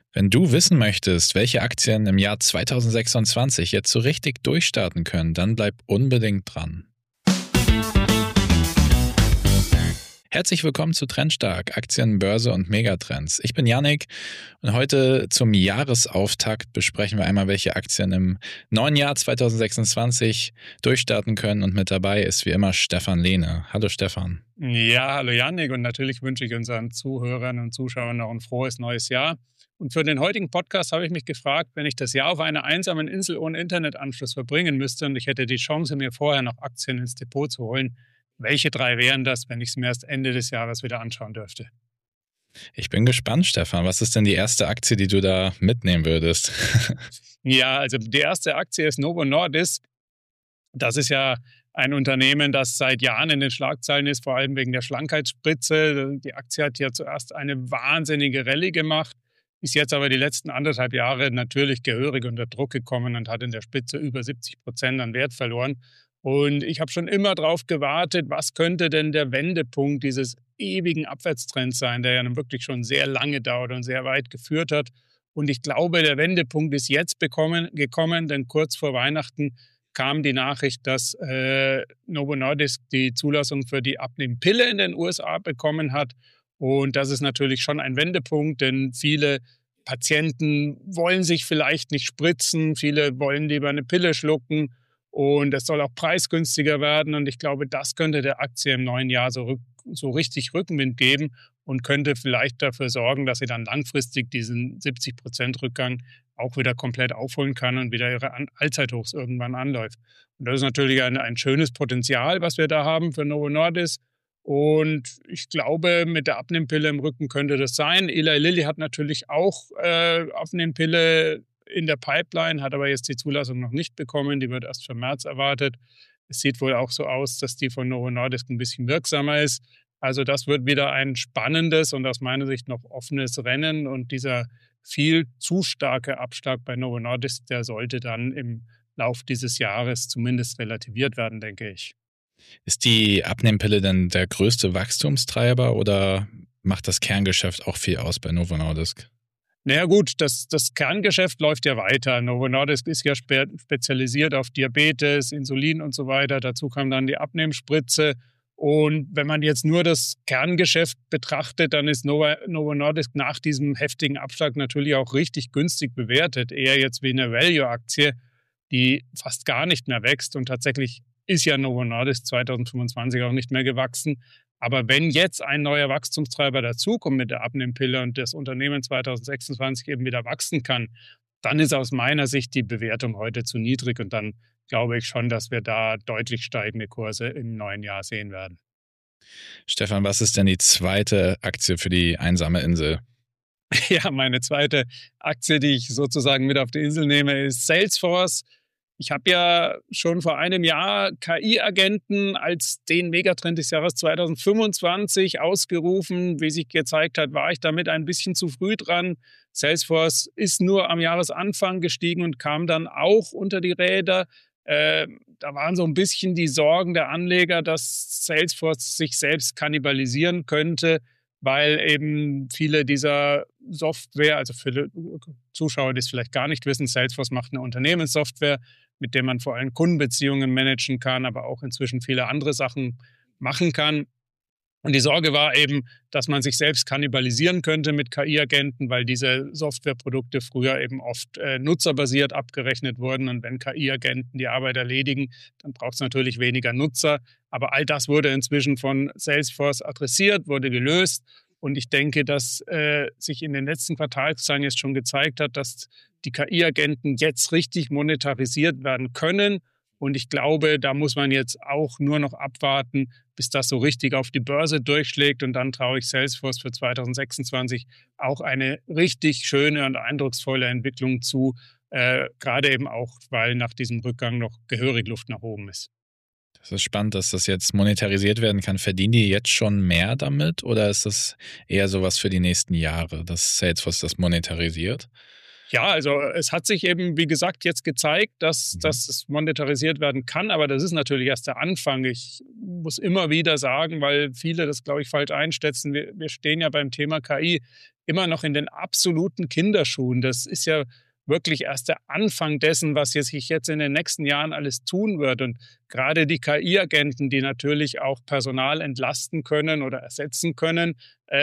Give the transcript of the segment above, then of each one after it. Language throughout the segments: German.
Wenn du wissen möchtest, welche Aktien im Jahr 2026 jetzt so richtig durchstarten können, dann bleib unbedingt dran. Herzlich willkommen zu Trendstark, Aktien, Börse und Megatrends. Ich bin Yannick und heute zum Jahresauftakt besprechen wir einmal, welche Aktien im neuen Jahr 2026 durchstarten können. Und mit dabei ist wie immer Stefan Lehne. Hallo Stefan. Ja, hallo Yannick, und natürlich wünsche ich unseren Zuhörern und Zuschauern noch ein frohes neues Jahr. Und für den heutigen Podcast habe ich mich gefragt, wenn ich das Jahr auf einer einsamen Insel ohne Internetanschluss verbringen müsste und ich hätte die Chance, mir vorher noch Aktien ins Depot zu holen, welche 3 wären das, wenn ich es mir erst Ende des Jahres wieder anschauen dürfte? Ich bin gespannt, Stefan. Was ist denn die erste Aktie, die du da mitnehmen würdest? Ja, also die erste Aktie ist Novo Nordisk. Das ist ja ein Unternehmen, das seit Jahren in den Schlagzeilen ist, vor allem wegen der Schlankheitsspritze. Die Aktie hat ja zuerst eine wahnsinnige Rallye gemacht, ist jetzt aber die letzten 1,5 Jahre natürlich gehörig unter Druck gekommen und hat in der Spitze über 70% an Wert verloren. Und ich habe schon immer darauf gewartet, was könnte denn der Wendepunkt dieses ewigen Abwärtstrends sein, der ja nun wirklich schon sehr lange dauert und sehr weit geführt hat. Und ich glaube, der Wendepunkt ist jetzt gekommen, denn kurz vor Weihnachten kam die Nachricht, dass Novo Nordisk die Zulassung für die Abnehmpille in den USA bekommen hat. Und das ist natürlich schon ein Wendepunkt, denn viele Patienten wollen sich vielleicht nicht spritzen, viele wollen lieber eine Pille schlucken. Und es soll auch preisgünstiger werden. Und ich glaube, das könnte der Aktie im neuen Jahr so richtig Rückenwind geben und könnte vielleicht dafür sorgen, dass sie dann langfristig diesen 70% Rückgang auch wieder komplett aufholen kann und wieder ihre Allzeithochs irgendwann anläuft. Und das ist natürlich ein schönes Potenzial, was wir da haben für Novo Nordisk. Und ich glaube, mit der Abnehmpille im Rücken könnte das sein. Eli Lilly hat natürlich auch Abnehmpille in der Pipeline, hat aber jetzt die Zulassung noch nicht bekommen. Die wird erst für März erwartet. Es sieht wohl auch so aus, dass die von Novo Nordisk ein bisschen wirksamer ist. Also das wird wieder ein spannendes und aus meiner Sicht noch offenes Rennen. Und dieser viel zu starke Abschlag bei Novo Nordisk, der sollte dann im Lauf dieses Jahres zumindest relativiert werden, denke ich. Ist die Abnehmpille denn der größte Wachstumstreiber oder macht das Kerngeschäft auch viel aus bei Novo Nordisk? Naja gut, das Kerngeschäft läuft ja weiter. Novo Nordisk ist ja spezialisiert auf Diabetes, Insulin und so weiter. Dazu kam dann die Abnehmspritze. Und wenn man jetzt nur das Kerngeschäft betrachtet, dann ist Novo Nordisk nach diesem heftigen Abschlag natürlich auch richtig günstig bewertet. Eher jetzt wie eine Value-Aktie, die fast gar nicht mehr wächst. Und tatsächlich ist ja Novo Nordisk 2025 auch nicht mehr gewachsen. Aber wenn jetzt ein neuer Wachstumstreiber dazukommt mit der Abnehmpille und das Unternehmen 2026 eben wieder wachsen kann, dann ist aus meiner Sicht die Bewertung heute zu niedrig. Und dann glaube ich schon, dass wir da deutlich steigende Kurse im neuen Jahr sehen werden. Stefan, was ist denn die zweite Aktie für die einsame Insel? Ja, meine zweite Aktie, die ich sozusagen mit auf die Insel nehme, ist Salesforce. Ich habe ja schon vor einem Jahr KI-Agenten als den Megatrend des Jahres 2025 ausgerufen. Wie sich gezeigt hat, war ich damit ein bisschen zu früh dran. Salesforce ist nur am Jahresanfang gestiegen und kam dann auch unter die Räder. Da waren so ein bisschen die Sorgen der Anleger, dass Salesforce sich selbst kannibalisieren könnte, weil eben viele dieser Software, also für Zuschauer, die es vielleicht gar nicht wissen, Salesforce macht eine Unternehmenssoftware, mit der man vor allem Kundenbeziehungen managen kann, aber auch inzwischen viele andere Sachen machen kann. Und die Sorge war eben, dass man sich selbst kannibalisieren könnte mit KI-Agenten, weil diese Softwareprodukte früher eben oft nutzerbasiert abgerechnet wurden. Und wenn KI-Agenten die Arbeit erledigen, dann braucht es natürlich weniger Nutzer. Aber all das wurde inzwischen von Salesforce adressiert, wurde gelöst. Und ich denke, dass sich in den letzten Quartalszahlen jetzt schon gezeigt hat, dass die KI-Agenten jetzt richtig monetarisiert werden können. Und ich glaube, da muss man jetzt auch nur noch abwarten, bis das so richtig auf die Börse durchschlägt. Und dann traue ich Salesforce für 2026 auch eine richtig schöne und eindrucksvolle Entwicklung zu. Gerade eben auch, weil nach diesem Rückgang noch gehörig Luft nach oben ist. Das ist spannend, dass das jetzt monetarisiert werden kann. Verdienen die jetzt schon mehr damit oder ist das eher sowas für die nächsten Jahre, dass Salesforce das monetarisiert? Ja, also es hat sich eben, wie gesagt, jetzt gezeigt, dass es monetarisiert werden kann, aber das ist natürlich erst der Anfang. Ich muss immer wieder sagen, weil viele das, glaube ich, falsch einschätzen, wir stehen ja beim Thema KI immer noch in den absoluten Kinderschuhen. Das ist ja wirklich erst der Anfang dessen, was sich jetzt in den nächsten Jahren alles tun wird. Und gerade die KI-Agenten, die natürlich auch Personal entlasten können oder ersetzen können,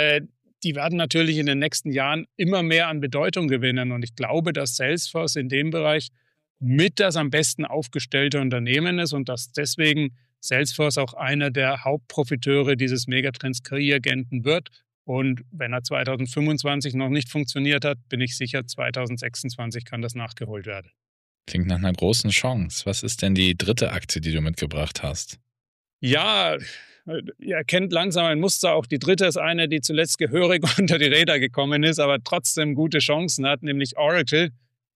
die werden natürlich in den nächsten Jahren immer mehr an Bedeutung gewinnen. Und ich glaube, dass Salesforce in dem Bereich mit das am besten aufgestellte Unternehmen ist und dass deswegen Salesforce auch einer der Hauptprofiteure dieses Megatrends KI-Agenten wird. Und wenn er 2025 noch nicht funktioniert hat, bin ich sicher, 2026 kann das nachgeholt werden. Klingt nach einer großen Chance. Was ist denn die dritte Aktie, die du mitgebracht hast? Ja, ihr erkennt langsam ein Muster. Auch die dritte ist eine, die zuletzt gehörig unter die Räder gekommen ist, aber trotzdem gute Chancen hat, nämlich Oracle.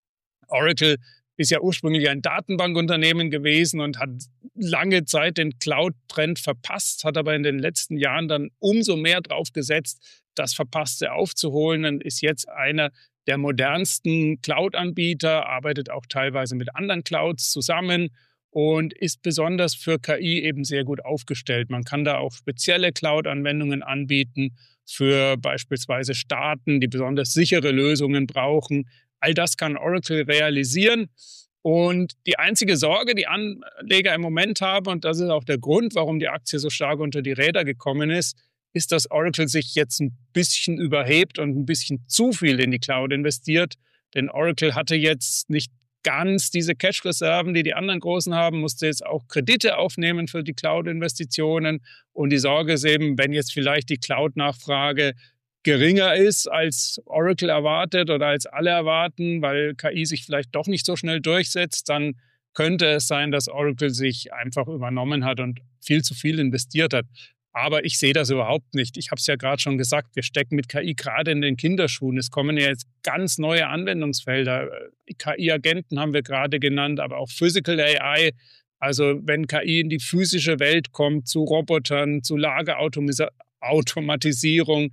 Oracle ist ja ursprünglich ein Datenbankunternehmen gewesen und hat lange Zeit den Cloud-Trend verpasst, hat aber in den letzten Jahren dann umso mehr drauf gesetzt, das Verpasste aufzuholen und ist jetzt einer der modernsten Cloud-Anbieter, arbeitet auch teilweise mit anderen Clouds zusammen und ist besonders für KI eben sehr gut aufgestellt. Man kann da auch spezielle Cloud-Anwendungen anbieten für beispielsweise Staaten, die besonders sichere Lösungen brauchen. All das kann Oracle realisieren. Und die einzige Sorge, die Anleger im Moment haben, und das ist auch der Grund, warum die Aktie so stark unter die Räder gekommen ist, dass Oracle sich jetzt ein bisschen überhebt und ein bisschen zu viel in die Cloud investiert. Denn Oracle hatte jetzt nicht ganz diese Cash-Reserven, die die anderen Großen haben, musste jetzt auch Kredite aufnehmen für die Cloud-Investitionen. Und die Sorge ist eben, wenn jetzt vielleicht die Cloud-Nachfrage geringer ist, als Oracle erwartet oder als alle erwarten, weil KI sich vielleicht doch nicht so schnell durchsetzt, dann könnte es sein, dass Oracle sich einfach übernommen hat und viel zu viel investiert hat. Aber ich sehe das überhaupt nicht. Ich habe es ja gerade schon gesagt, wir stecken mit KI gerade in den Kinderschuhen. Es kommen ja jetzt ganz neue Anwendungsfelder. KI-Agenten haben wir gerade genannt, aber auch Physical AI. Also wenn KI in die physische Welt kommt, zu Robotern, zu Lagerautomatisierung,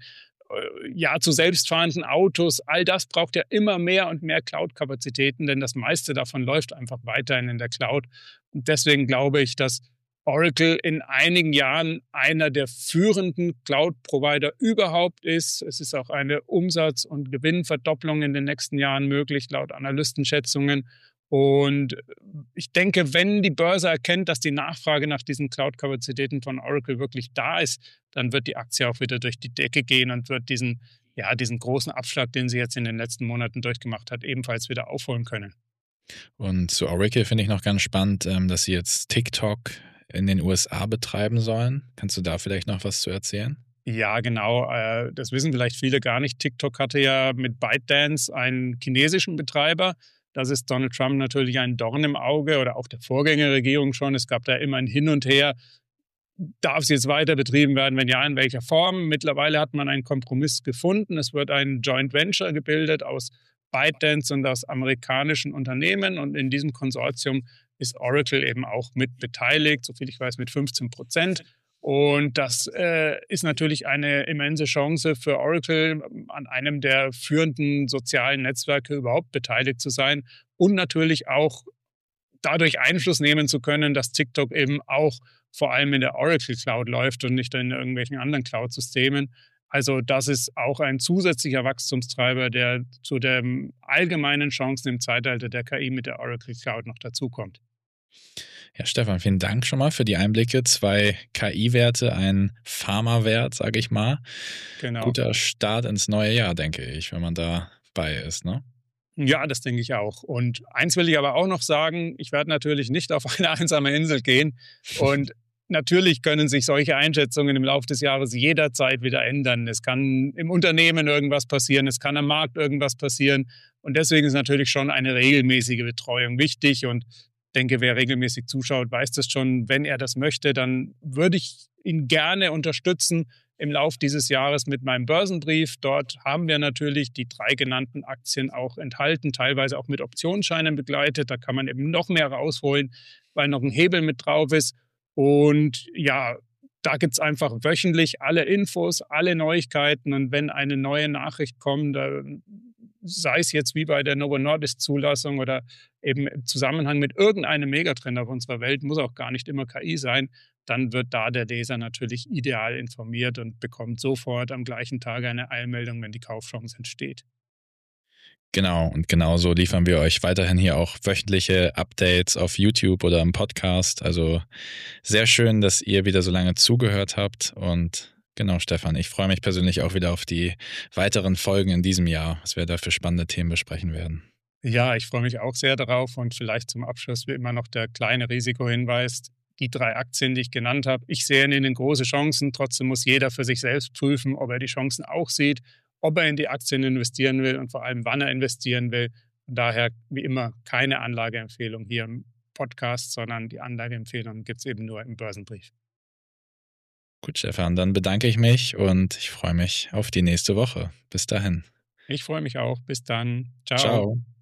ja, zu selbstfahrenden Autos, all das braucht ja immer mehr und mehr Cloud-Kapazitäten, denn das meiste davon läuft einfach weiterhin in der Cloud. Und deswegen glaube ich, dass Oracle in einigen Jahren einer der führenden Cloud-Provider überhaupt ist. Es ist auch eine Umsatz- und Gewinnverdopplung in den nächsten Jahren möglich, laut Analystenschätzungen. Und ich denke, wenn die Börse erkennt, dass die Nachfrage nach diesen Cloud-Kapazitäten von Oracle wirklich da ist, dann wird die Aktie auch wieder durch die Decke gehen und wird diesen großen Abschlag, den sie jetzt in den letzten Monaten durchgemacht hat, ebenfalls wieder aufholen können. Und zu Oracle finde ich noch ganz spannend, dass sie jetzt TikTok in den USA betreiben sollen. Kannst du da vielleicht noch was zu erzählen? Ja, genau. Das wissen vielleicht viele gar nicht. TikTok hatte ja mit ByteDance einen chinesischen Betreiber. Das ist Donald Trump natürlich ein Dorn im Auge oder auch der Vorgängerregierung schon. Es gab da immer ein Hin und Her. Darf es jetzt weiter betrieben werden? Wenn ja, in welcher Form? Mittlerweile hat man einen Kompromiss gefunden. Es wird ein Joint Venture gebildet aus ByteDance und aus amerikanischen Unternehmen. Und in diesem Konsortium ist Oracle eben auch mit beteiligt, soviel ich weiß, mit 15%. Und das ist natürlich eine immense Chance für Oracle, an einem der führenden sozialen Netzwerke überhaupt beteiligt zu sein und natürlich auch dadurch Einfluss nehmen zu können, dass TikTok eben auch vor allem in der Oracle Cloud läuft und nicht in irgendwelchen anderen Cloud-Systemen. Also das ist auch ein zusätzlicher Wachstumstreiber, der zu den allgemeinen Chancen im Zeitalter der KI mit der Oracle Cloud noch dazukommt. Ja, Stefan, vielen Dank schon mal für die Einblicke. 2 KI-Werte, ein Pharma-Wert, sage ich mal. Genau. Guter Start ins neue Jahr, denke ich, wenn man dabei ist, ne? Ja, das denke ich auch. Und eins will ich aber auch noch sagen, ich werde natürlich nicht auf eine einsame Insel gehen. Und natürlich können sich solche Einschätzungen im Laufe des Jahres jederzeit wieder ändern. Es kann im Unternehmen irgendwas passieren, es kann am Markt irgendwas passieren. Und deswegen ist natürlich schon eine regelmäßige Betreuung wichtig. Und ich denke, wer regelmäßig zuschaut, weiß das schon. Wenn er das möchte, dann würde ich ihn gerne unterstützen im Lauf dieses Jahres mit meinem Börsenbrief. Dort haben wir natürlich die 3 genannten Aktien auch enthalten, teilweise auch mit Optionsscheinen begleitet. Da kann man eben noch mehr rausholen, weil noch ein Hebel mit drauf ist. Und ja, da gibt es einfach wöchentlich alle Infos, alle Neuigkeiten. Und wenn eine neue Nachricht kommt, sei es jetzt wie bei der Novo Nordisk Zulassung oder eben im Zusammenhang mit irgendeinem Megatrend auf unserer Welt, muss auch gar nicht immer KI sein, dann wird da der Leser natürlich ideal informiert und bekommt sofort am gleichen Tag eine Eilmeldung, wenn die Kaufchance entsteht. Genau, und genauso liefern wir euch weiterhin hier auch wöchentliche Updates auf YouTube oder im Podcast. Also sehr schön, dass ihr wieder so lange zugehört habt. Und genau, Stefan, ich freue mich persönlich auch wieder auf die weiteren Folgen in diesem Jahr, was wir da für spannende Themen besprechen werden. Ja, ich freue mich auch sehr darauf und vielleicht zum Abschluss wie immer noch der kleine Risikohinweis. Die 3 Aktien, die ich genannt habe, ich sehe in ihnen große Chancen. Trotzdem muss jeder für sich selbst prüfen, ob er die Chancen auch sieht, ob er in die Aktien investieren will und vor allem, wann er investieren will. Und daher, wie immer, keine Anlageempfehlung hier im Podcast, sondern die Anlageempfehlung gibt es eben nur im Börsenbrief. Gut, Stefan, dann bedanke ich mich und ich freue mich auf die nächste Woche. Bis dahin. Ich freue mich auch. Bis dann. Ciao. Ciao.